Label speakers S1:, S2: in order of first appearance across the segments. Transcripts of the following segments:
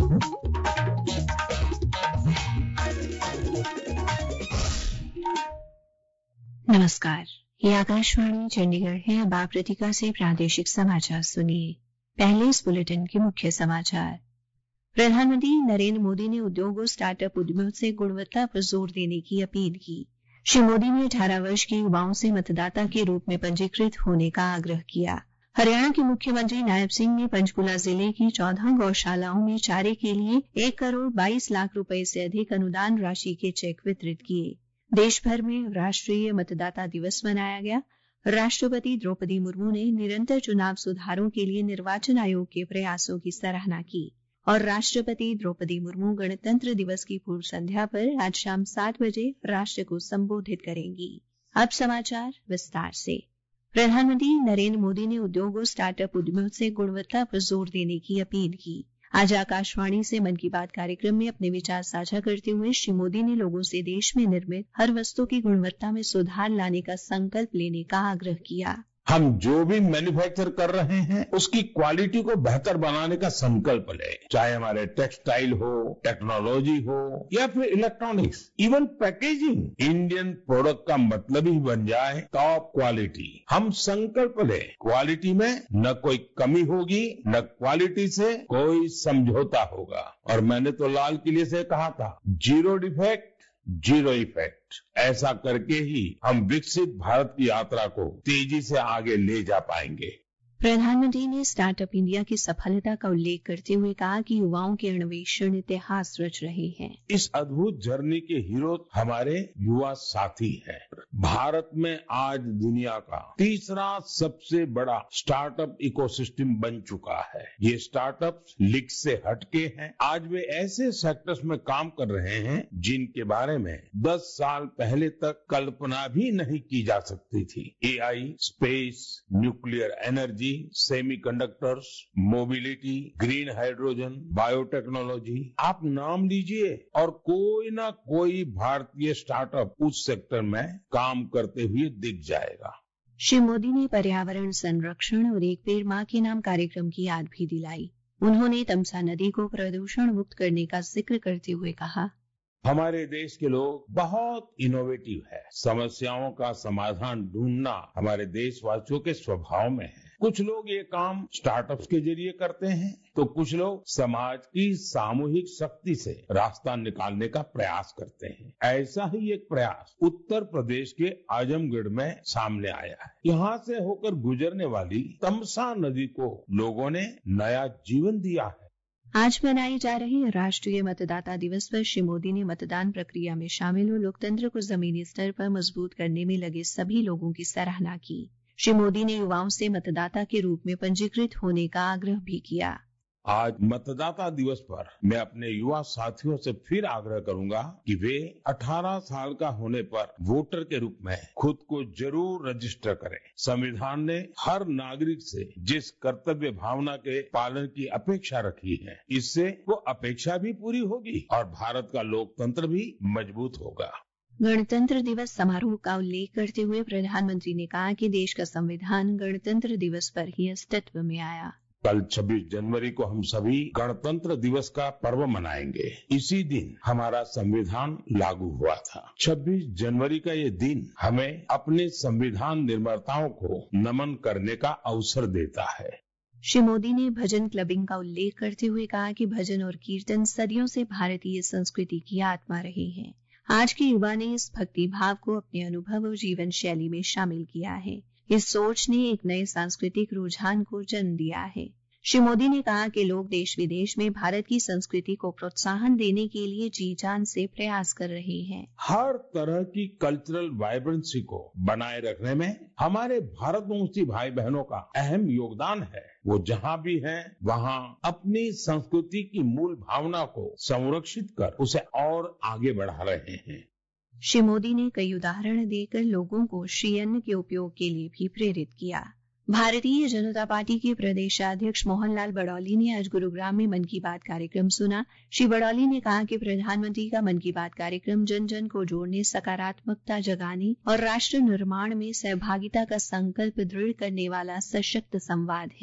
S1: नमस्कार, ये आकाशवाणी चंडीगढ़ है। अब आप रितिका से प्रादेशिक समाचार सुनिए। पहले इस बुलेटिन के मुख्य समाचार। प्रधानमंत्री नरेंद्र मोदी ने उद्योग और स्टार्टअप उद्यमियों से गुणवत्ता पर जोर देने की अपील की। श्री मोदी ने 18 वर्ष के युवाओं से मतदाता के रूप में पंजीकृत होने का आग्रह किया। हरियाणा के मुख्यमंत्री नायब सिंह ने पंचकुला जिले की 14 गौशालाओं में चारे के लिए 1 करोड़ 22 लाख रुपए से अधिक अनुदान राशि के चेक वितरित किए। देश भर में राष्ट्रीय मतदाता दिवस मनाया गया। राष्ट्रपति द्रौपदी मुर्मू ने निरंतर चुनाव सुधारों के लिए निर्वाचन आयोग के प्रयासों की सराहना की और राष्ट्रपति द्रौपदी मुर्मू गणतंत्र दिवस की पूर्व संध्या पर आज शाम 7 बजे राष्ट्र को संबोधित करेंगी। अब समाचार विस्तार से। प्रधानमंत्री नरेंद्र मोदी ने उद्योग और स्टार्टअप उद्यमियों से गुणवत्ता पर जोर देने की अपील की। आज आकाशवाणी से मन की बात कार्यक्रम में अपने विचार साझा करते हुए श्री मोदी ने लोगों से देश में निर्मित हर वस्तु की गुणवत्ता में सुधार लाने का संकल्प लेने का आग्रह किया।
S2: हम जो भी मैन्युफैक्चर कर रहे हैं उसकी क्वालिटी को बेहतर बनाने का संकल्प लें, चाहे हमारे टेक्सटाइल हो, टेक्नोलॉजी हो या फिर electronics, even packaging. Indian product का मतलब ही बन जाए टॉप क्वालिटी। हम संकल्प लें, क्वालिटी में न कोई कमी होगी, न क्वालिटी से कोई समझौता होगा। और मैंने तो लाल किले से कहा था, जीरो डिफेक्ट जीरो इफेक्ट। ऐसा करके ही हम विकसित भारत की यात्रा को तेजी से आगे ले जा पाएंगे।
S1: प्रधानमंत्री ने स्टार्टअप इंडिया की सफलता का उल्लेख करते हुए कहा कि युवाओं के अन्वेषण इतिहास रच रहे हैं।
S2: इस अद्भुत जर्नी के हीरो हमारे युवा साथी हैं। भारत में आज दुनिया का तीसरा सबसे बड़ा स्टार्टअप इकोसिस्टम बन चुका है। ये स्टार्टअप लीग से हटके हैं। आज वे ऐसे सेक्टर्स में काम कर रहे हैं जिनके बारे में 10 साल पहले तक कल्पना भी नहीं की जा सकती थी। AI, space, nuclear energy, semiconductors, mobility, green hydrogen, biotechnology, आप नाम लीजिए और कोई ना कोई भारतीय स्टार्टअप उस सेक्टर में काम करते हुए दिख जाएगा।
S1: श्री मोदी ने पर्यावरण संरक्षण और एक पेड़ मां के नाम कार्यक्रम की याद भी दिलाई। उन्होंने तमसा नदी को प्रदूषण मुक्त करने का जिक्र करते हुए कहा,
S2: हमारे देश के लोग बहुत इनोवेटिव है। समस्याओं का समाधान ढूंढना हमारे देशवासियों के स्वभाव में है। कुछ लोग ये काम स्टार्टअप्स के जरिए करते हैं, तो कुछ लोग समाज की सामूहिक शक्ति से रास्ता निकालने का प्रयास करते हैं। ऐसा ही एक प्रयास उत्तर प्रदेश के आजमगढ़ में सामने आया है। यहाँ से होकर गुजरने वाली तमसा नदी को लोगों ने नया जीवन दिया है।
S1: आज मनाए जा रहे राष्ट्रीय मतदाता दिवस पर श्री मोदी ने मतदान प्रक्रिया में शामिल और लोकतंत्र को जमीनी स्तर पर मजबूत करने में लगे सभी लोगों की सराहना की। श्री मोदी ने युवाओं से मतदाता के रूप में पंजीकृत होने का आग्रह भी किया।
S2: आज मतदाता दिवस पर मैं अपने युवा साथियों से फिर आग्रह करूंगा कि वे 18 साल का होने पर वोटर के रूप में खुद को जरूर रजिस्टर करें। संविधान ने हर नागरिक से जिस कर्तव्य भावना के पालन की अपेक्षा रखी है, इससे वो अपेक्षा भी पूरी होगी और भारत का लोकतंत्र भी मजबूत होगा।
S1: गणतंत्र दिवस समारोह का उल्लेख करते हुए प्रधानमंत्री ने कहा कि देश का संविधान गणतंत्र दिवस पर ही अस्तित्व में आया।
S2: कल 26 जनवरी को हम सभी गणतंत्र दिवस का पर्व मनाएंगे। इसी दिन हमारा संविधान लागू हुआ था। 26 जनवरी का ये दिन हमें अपने संविधान निर्माताओं को नमन करने का अवसर देता है।
S1: श्री मोदी ने भजन क्लबिंग का उल्लेख करते हुए कहा कि भजन और कीर्तन सदियों से भारतीय संस्कृति की आत्मा रहे हैं। आज के युवा ने इस भक्ति भाव को अपने अनुभव और जीवन शैली में शामिल किया है। इस सोच ने एक नए सांस्कृतिक रुझान को जन्म दिया है। श्री मोदी ने कहा कि लोग देश विदेश में भारत की संस्कृति को प्रोत्साहन देने के लिए जी जान से प्रयास कर रहे हैं।
S2: हर तरह की कल्चरल वाइब्रेंसी को बनाए रखने में हमारे भारतवंशी भाई बहनों का अहम योगदान है। वो जहाँ भी हैं, वहाँ अपनी संस्कृति की मूल भावना को संरक्षित कर उसे और आगे बढ़ा रहे हैं।
S1: श्री मोदी ने कई उदाहरण देकर लोगों को श्री अन्न के उपयोग के लिए भी प्रेरित किया। भारतीय जनता पार्टी के प्रदेशाध्यक्ष मोहनलाल बड़ौली ने आज गुरुग्राम में मन की बात कार्यक्रम सुना। श्री बड़ौली ने कहा कि प्रधानमंत्री का मन की बात कार्यक्रम जन जन को जोड़ने, सकारात्मकता जगाने और राष्ट्र निर्माण में सहभागिता का संकल्प दृढ़ करने वाला सशक्त संवाद है।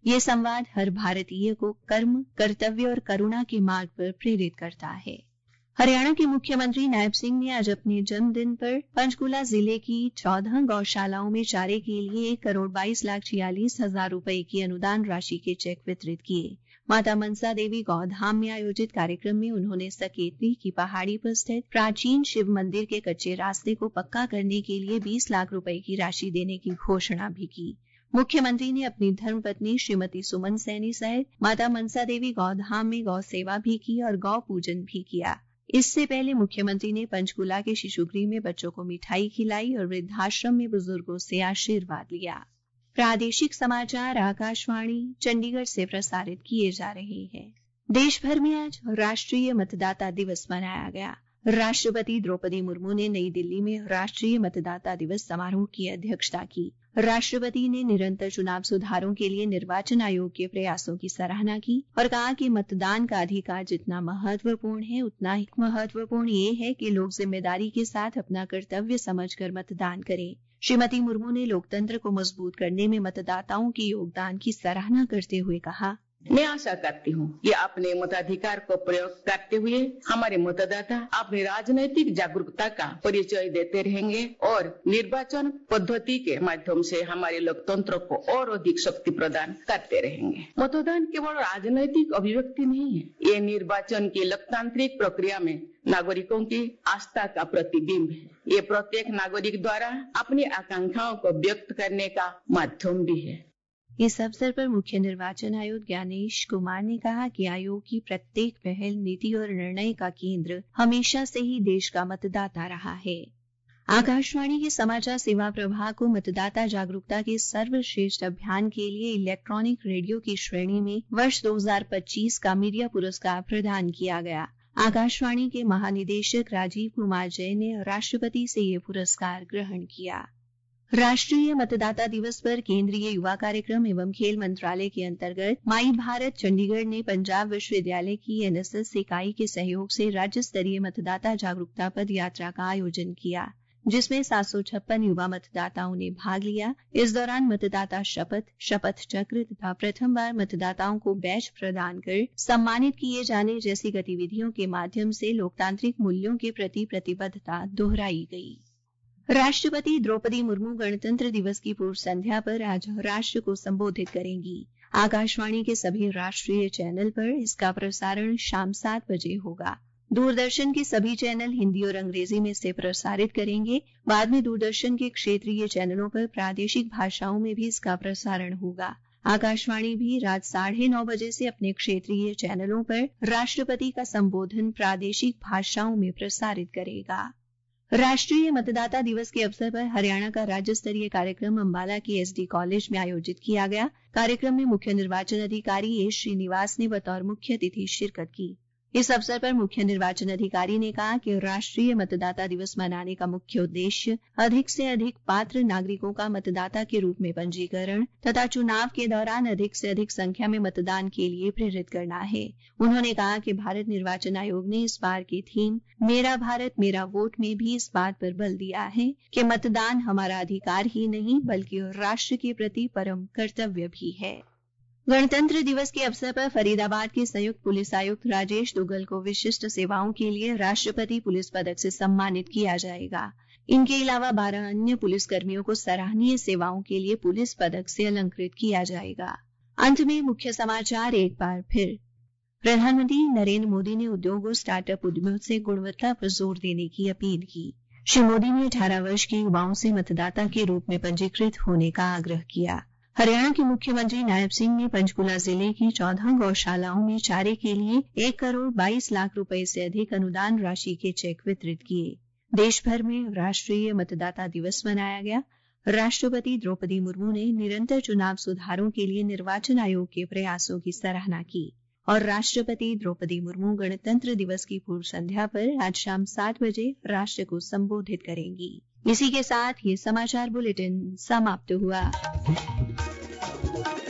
S1: ये संवाद हर भारतीय को कर्म, कर्तव्य और करुणा के मार्ग पर प्रेरित करता है। हरियाणा के मुख्यमंत्री नायब सिंह ने आज अपने जन्मदिन पर पंचकुला जिले की 14 गौशालाओं में चारे के लिए 1,22,46,00,000 रुपए की अनुदान राशि के चेक वितरित किए। माता मनसा देवी गौधाम में आयोजित कार्यक्रम में उन्होंने सकेतरी की पहाड़ी पर स्थित प्राचीन शिव मंदिर के कच्चे रास्ते को पक्का करने के लिए 20 लाख रुपए की राशि देने की घोषणा भी की। मुख्यमंत्री ने अपनी धर्मपत्नी श्रीमती सुमन सैनी सहित माता मनसा देवी गौधाम में गौ सेवा भी की और गौ पूजन भी किया। इससे पहले मुख्यमंत्री ने पंचकुला के शिशुगृह में बच्चों को मिठाई खिलाई और वृद्धाश्रम में बुजुर्गों से आशीर्वाद लिया। प्रादेशिक समाचार आकाशवाणी चंडीगढ़ से प्रसारित किए जा रहे हैं। देश भर में आज राष्ट्रीय मतदाता दिवस मनाया गया। राष्ट्रपति द्रौपदी मुर्मू ने नई दिल्ली में राष्ट्रीय मतदाता दिवस समारोह की अध्यक्षता की। राष्ट्रपति ने निरंतर चुनाव सुधारों के लिए निर्वाचन आयोग के प्रयासों की सराहना की और कहा कि मतदान का अधिकार जितना महत्वपूर्ण है, उतना ही महत्वपूर्ण ये है कि लोग जिम्मेदारी के साथ अपना कर्तव्य समझकर मतदान करें। श्रीमती मुर्मू ने लोकतंत्र को मजबूत करने में मतदाताओं के योगदान की सराहना करते हुए कहा,
S3: मैं आशा करती हूँ कि अपने मताधिकार को प्रयोग करते हुए हमारे मतदाता अपनी राजनीतिक जागरूकता का परिचय देते रहेंगे और निर्वाचन पद्धति के माध्यम से हमारे लोकतंत्र को और अधिक शक्ति प्रदान करते रहेंगे। मतदान केवल राजनीतिक अभिव्यक्ति नहीं है, ये निर्वाचन की लोकतांत्रिक प्रक्रिया में नागरिकों की आस्था का प्रतिबिंब है। ये प्रत्येक नागरिक द्वारा अपनी आकांक्षाओं को व्यक्त करने का माध्यम भी है।
S1: इस अवसर पर मुख्य निर्वाचन आयुक्त ज्ञानेश कुमार ने कहा कि आयोग की प्रत्येक पहल, नीति और निर्णय का केंद्र हमेशा से ही देश का मतदाता रहा है। आकाशवाणी के समाचार सेवा प्रभाग को मतदाता जागरूकता के सर्वश्रेष्ठ अभियान के लिए इलेक्ट्रॉनिक रेडियो की श्रेणी में वर्ष 2025 का मीडिया पुरस्कार प्रदान किया गया। आकाशवाणी के महानिदेशक राजीव कुमार जैन ने राष्ट्रपति से ये पुरस्कार ग्रहण किया। राष्ट्रीय मतदाता दिवस पर केंद्रीय युवा कार्यक्रम एवं खेल मंत्रालय के अंतर्गत माई भारत चंडीगढ़ ने पंजाब विश्वविद्यालय की एनएसएस इकाई के सहयोग से राज्य स्तरीय मतदाता जागरूकता पद यात्रा का आयोजन किया, जिसमें 756 युवा मतदाताओं ने भाग लिया। इस दौरान मतदाता शपथ, शपथ चक्र तथा प्रथम बार मतदाताओं को बैच प्रदान कर सम्मानित किए जाने जैसी गतिविधियों के माध्यम से लोकतांत्रिक मूल्यों के प्रति प्रतिबद्धता दोहराई गई। राष्ट्रपति द्रौपदी मुर्मू गणतंत्र दिवस की पूर्व संध्या पर आज राष्ट्र को संबोधित करेंगी। आकाशवाणी के सभी राष्ट्रीय चैनल पर इसका प्रसारण शाम 7 बजे होगा। दूरदर्शन के सभी चैनल हिंदी और अंग्रेजी में इसे प्रसारित करेंगे। बाद में दूरदर्शन के क्षेत्रीय चैनलों पर प्रादेशिक भाषाओं में भी इसका प्रसारण होगा। आकाशवाणी भी रात 9:30 बजे से अपने क्षेत्रीय चैनलों पर राष्ट्रपति का संबोधन प्रादेशिक भाषाओं में प्रसारित करेगा। राष्ट्रीय मतदाता दिवस के अवसर पर हरियाणा का राज्य स्तरीय कार्यक्रम अंबाला के एसडी कॉलेज में आयोजित किया गया। कार्यक्रम में मुख्य निर्वाचन अधिकारी ए श्रीनिवास ने बतौर मुख्य अतिथि शिरकत की। इस अवसर पर मुख्य निर्वाचन अधिकारी ने कहा कि राष्ट्रीय मतदाता दिवस मनाने का मुख्य उद्देश्य अधिक से अधिक पात्र नागरिकों का मतदाता के रूप में पंजीकरण तथा चुनाव के दौरान अधिक से अधिक संख्या में मतदान के लिए प्रेरित करना है। उन्होंने कहा कि भारत निर्वाचन आयोग ने इस बार की थीम मेरा भारत मेरा वोट में भी इस बात पर बल दिया है कि मतदान हमारा अधिकार ही नहीं बल्कि राष्ट्र के प्रति परम कर्तव्य भी है। गणतंत्र दिवस के अवसर पर फरीदाबाद के संयुक्त पुलिस आयुक्त राजेश दुग्गल को विशिष्ट सेवाओं के लिए राष्ट्रपति पुलिस पदक से सम्मानित किया जाएगा। इनके अलावा 12 अन्य पुलिसकर्मियों को सराहनीय सेवाओं के लिए पुलिस पदक से अलंकृत किया जाएगा। अंत में मुख्य समाचार एक बार फिर। प्रधानमंत्री नरेंद्र मोदी ने उद्योग और स्टार्टअप उद्यमियों से गुणवत्ता पर जोर देने की अपील की। श्री मोदी ने 18 वर्ष के युवाओं से मतदाता के रूप में पंजीकृत होने का आग्रह किया। हरियाणा के मुख्यमंत्री नायब सिंह ने पंचकुला जिले की 14 गौशालाओं में चारे के लिए 1,22,00,000 रुपए से अधिक अनुदान राशि के चेक वितरित किए। देश भर में राष्ट्रीय मतदाता दिवस मनाया गया। राष्ट्रपति द्रौपदी मुर्मू ने निरंतर चुनाव सुधारों के लिए निर्वाचन आयोग के प्रयासों की सराहना की और राष्ट्रपति द्रौपदी मुर्मू गणतंत्र दिवस की पूर्व संध्या पर आज शाम 7 बजे राष्ट्र को संबोधित करेंगी। इसी के साथ ये समाचार बुलेटिन समाप्त हुआ।